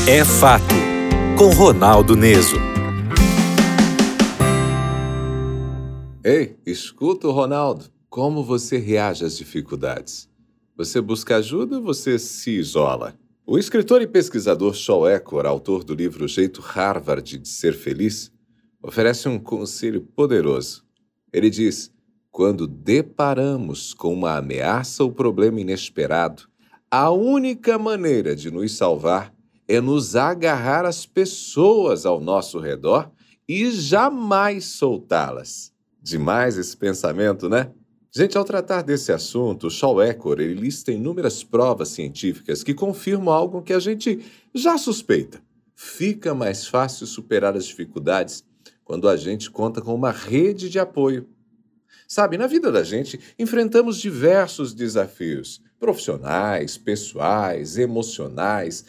É Fato, com Ronaldo Neso. Ei, escuta o Ronaldo. Como você reage às dificuldades? Você busca ajuda ou você se isola? O escritor e pesquisador Shawn Achor, autor do livro O Jeito Harvard de Ser Feliz, oferece um conselho poderoso. Ele diz: quando deparamos com uma ameaça ou problema inesperado, a única maneira de nos salvar é nos agarrar às pessoas ao nosso redor e jamais soltá-las. Demais esse pensamento, né? Gente, ao tratar desse assunto, o Shawn Achor, ele lista inúmeras provas científicas que confirmam algo que a gente já suspeita. Fica mais fácil superar as dificuldades quando a gente conta com uma rede de apoio. Sabe, na vida da gente, enfrentamos diversos desafios profissionais, pessoais, emocionais,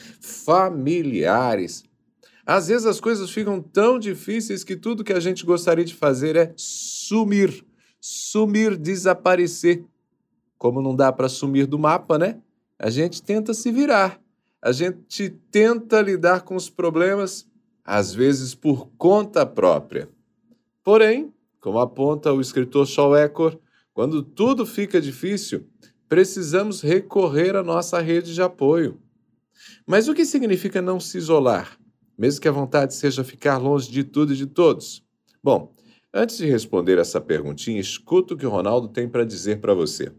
familiares. Às vezes as coisas ficam tão difíceis que tudo que a gente gostaria de fazer é sumir, desaparecer. Como não dá para sumir do mapa, né? A gente tenta se virar, a gente tenta lidar com os problemas, às vezes por conta própria. Porém, como aponta o escritor Shawn Achor, quando tudo fica difícil, precisamos recorrer à nossa rede de apoio. Mas o que significa não se isolar, mesmo que a vontade seja ficar longe de tudo e de todos? Bom, antes de responder essa perguntinha, escuta o que o Ronaldo tem para dizer para você.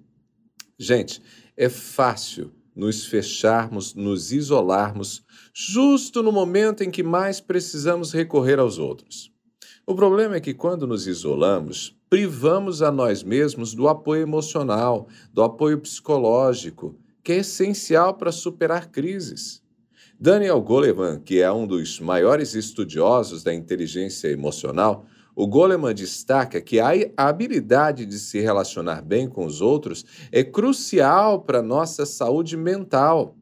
Gente, é fácil nos fecharmos, nos isolarmos, justo no momento em que mais precisamos recorrer aos outros. O problema é que quando nos isolamos, privamos a nós mesmos do apoio emocional, do apoio psicológico, que é essencial para superar crises. Daniel Goleman, que é um dos maiores estudiosos da inteligência emocional, o Goleman destaca que a habilidade de se relacionar bem com os outros é crucial para a nossa saúde mental.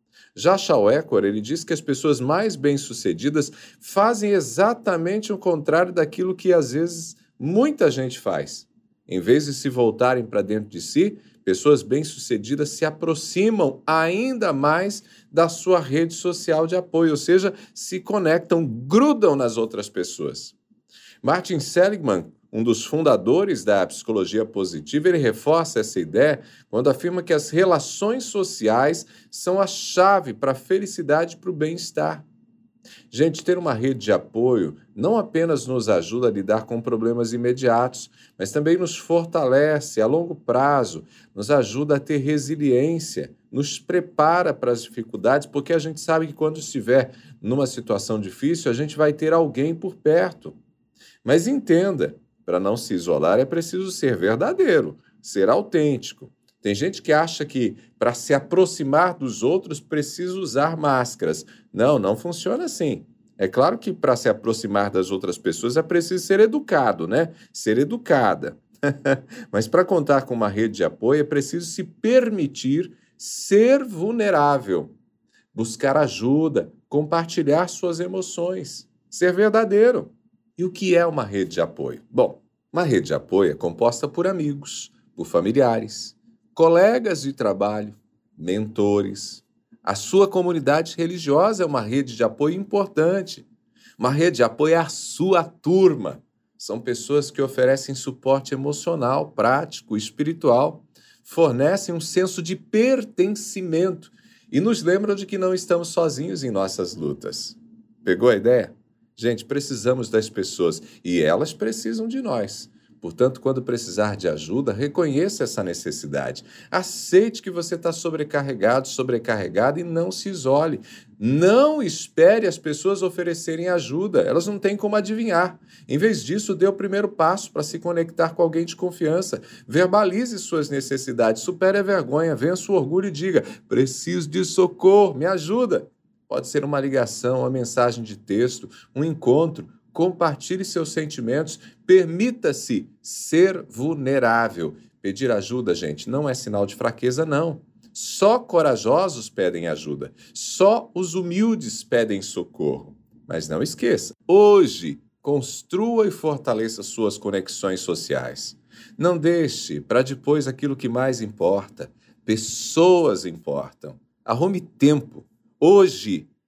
Já Shawn Achor, ele diz que as pessoas mais bem-sucedidas fazem exatamente o contrário daquilo que, às vezes, muita gente faz. Em vez de se voltarem para dentro de si, pessoas bem-sucedidas se aproximam ainda mais da sua rede social de apoio, ou seja, se conectam, grudam nas outras pessoas. Martin Seligman, um dos fundadores da psicologia positiva, ele reforça essa ideia quando afirma que as relações sociais são a chave para a felicidade e para o bem-estar. Gente, ter uma rede de apoio não apenas nos ajuda a lidar com problemas imediatos, mas também nos fortalece a longo prazo, nos ajuda a ter resiliência, nos prepara para as dificuldades, porque a gente sabe que quando estiver numa situação difícil, a gente vai ter alguém por perto. Mas entenda, para não se isolar é preciso ser verdadeiro, ser autêntico. Tem gente que acha que para se aproximar dos outros precisa usar máscaras. Não funciona assim. É claro que para se aproximar das outras pessoas é preciso ser educado, né? Ser educada. Mas para contar com uma rede de apoio é preciso se permitir ser vulnerável, buscar ajuda, compartilhar suas emoções, ser verdadeiro. E o que é uma rede de apoio? Bom, uma rede de apoio é composta por amigos, por familiares, colegas de trabalho, mentores. A sua comunidade religiosa é uma rede de apoio importante. Uma rede de apoio é a sua turma. São pessoas que oferecem suporte emocional, prático, espiritual, fornecem um senso de pertencimento e nos lembram de que não estamos sozinhos em nossas lutas. Pegou a ideia? Gente, precisamos das pessoas e elas precisam de nós. Portanto, quando precisar de ajuda, reconheça essa necessidade. Aceite que você está sobrecarregado, sobrecarregada e não se isole. Não espere as pessoas oferecerem ajuda, elas não têm como adivinhar. Em vez disso, dê o primeiro passo para se conectar com alguém de confiança. Verbalize suas necessidades, supere a vergonha, vença o orgulho e diga: preciso de socorro, me ajuda. Pode ser uma ligação, uma mensagem de texto, um encontro. Compartilhe seus sentimentos, permita-se ser vulnerável. Pedir ajuda, gente, não é sinal de fraqueza, não. Só corajosos pedem ajuda, só os humildes pedem socorro. Mas não esqueça, hoje, construa e fortaleça suas conexões sociais. Não deixe para depois aquilo que mais importa. Pessoas importam. Arrume tempo. Hoje,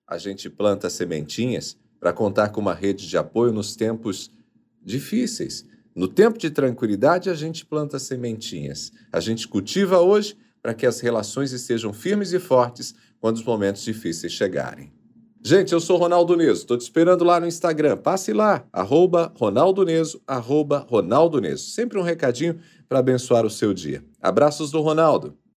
a gente planta sementinhas para contar com uma rede de apoio nos tempos difíceis. No tempo de tranquilidade, a gente planta sementinhas. A gente cultiva hoje para que as relações estejam firmes e fortes quando os momentos difíceis chegarem. Gente, eu sou Ronaldo Neso, estou te esperando lá no Instagram. Passe lá, @Ronaldo Neso, @Ronaldo Neso. Sempre um recadinho para abençoar o seu dia. Abraços do Ronaldo.